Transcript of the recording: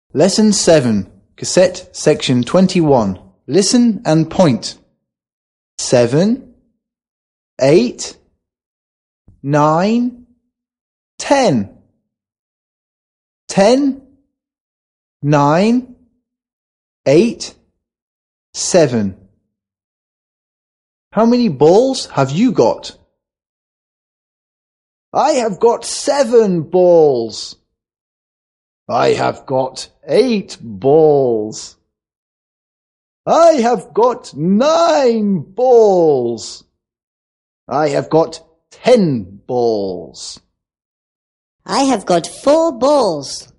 Lesson 7, Cassette Section 21. Listen and point. 7, 8, 9, 10. 10, 9, 8, 7. How many balls have you got? I have got 7 balls. I have got 8 balls. I have got 9 balls. I have got 10 balls. I have got 4 balls.